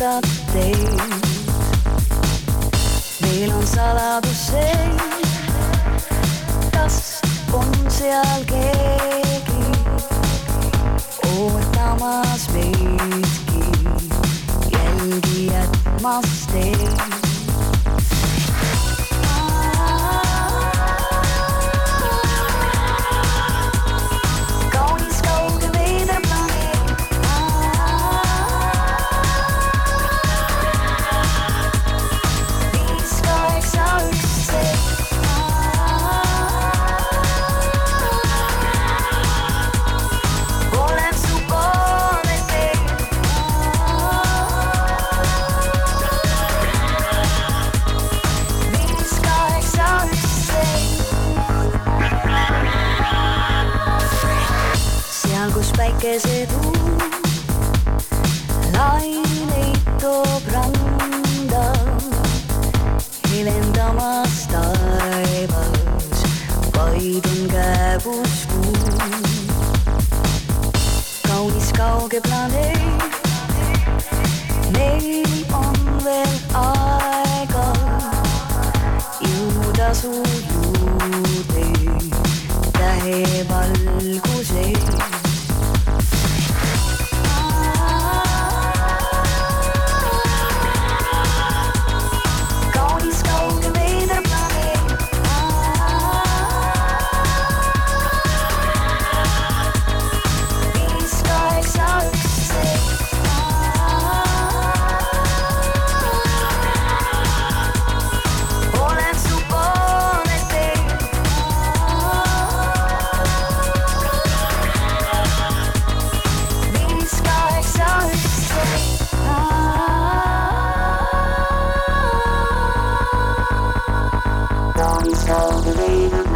ootab teid. Meil on saladus see, kas on seal keegi ootamas meidki, jälgijatmas teid. Kus päikesetuul laineid toob randa, helendamas taevas vaid on kääbus kuu. Kaunis kauge planeet, meil on veel aega jõuda su juurde tähevalguses. Don't